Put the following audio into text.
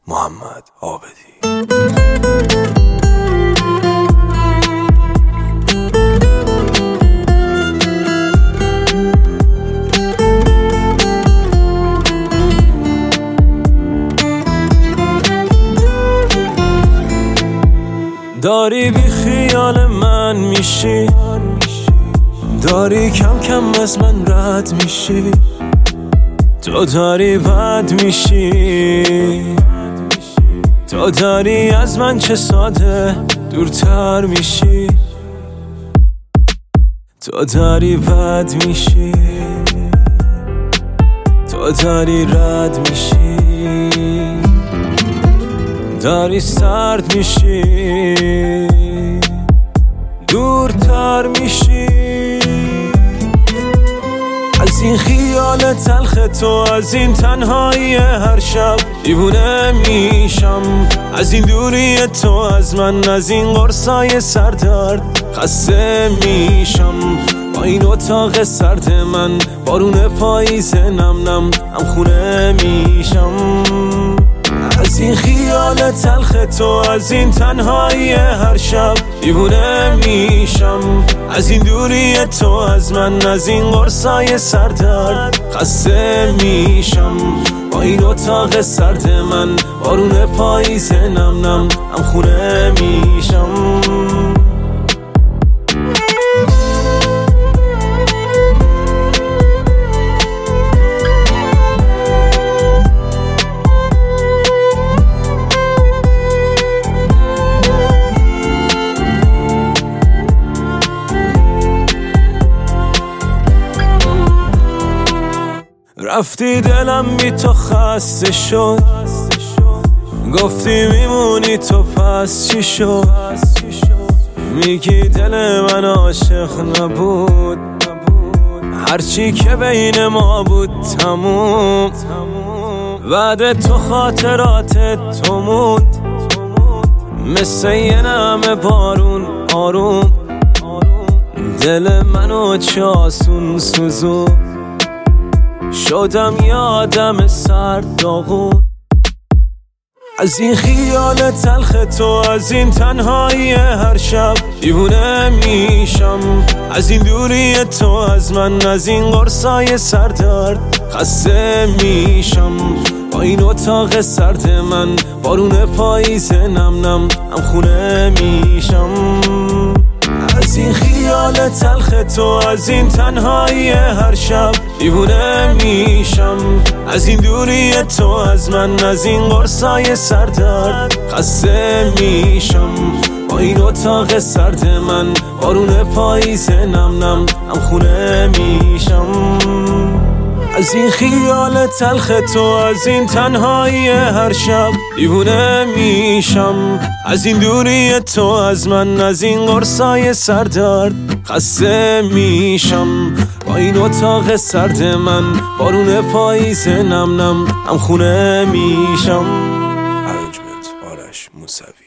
محمد عابدی. داری بی خیال من میشی، داری کم کم از من رد میشی، تو داری بد میشی، تو داری از من چه ساده دورتر میشی، تو داری بد میشی، تو داری رد میشی، داری سرد میشی، دورتر میشی از این خیال تلخ تو، از این تنهایی هر شب دیوونه میشم، از این دوری تو از من، از این قرصای سردرد خسته میشم، با این اتاق سرد من بارون پاییز نم نم هم خونه میشم، از این خیال تلخ تو، از این تنهایی هر شب دیوونه میشم، از این دوری تو از من، از این قرصای سردرد خسته میشم، با این اتاق سرد من بارون پاییز نم نم هم خونه میشم. رفتی دلم بی تو خسته شد، گفتی میمونی تو پس چی شد، میگی دل من عاشق نبود، هرچی که بین ما بود تموم، بعد تو خاطرات تو موند، مثل یه نم بارون آروم، دل منو چه آسون سوزون، شدم یادم سرد داغون، از این خیال تلخ تو، از این تنهایی هر شب دیوونه میشم، از این دوری تو از من، از این قرصای سردرد خسته میشم، با این اتاق سرد من بارون پاییز نم نم هم خونه میشم، از این خیال تلخ تو، از این تنهایی هر شب دیوونه میشم، از این دوری تو از من، از این قرصای سردرد خسته میشم، با این اتاق سرد من بارون پاییز نم نم هم خونه میشم، از این خیال تلخ تو، از این تنهایی هر شب دیوونه میشم، از این دوری تو از من، از این قرصای سردرد خسته میشم، با این اتاق سرد من بارون پاییز نم نم هم خونه میشم. ارنجمنت آرش موسوی.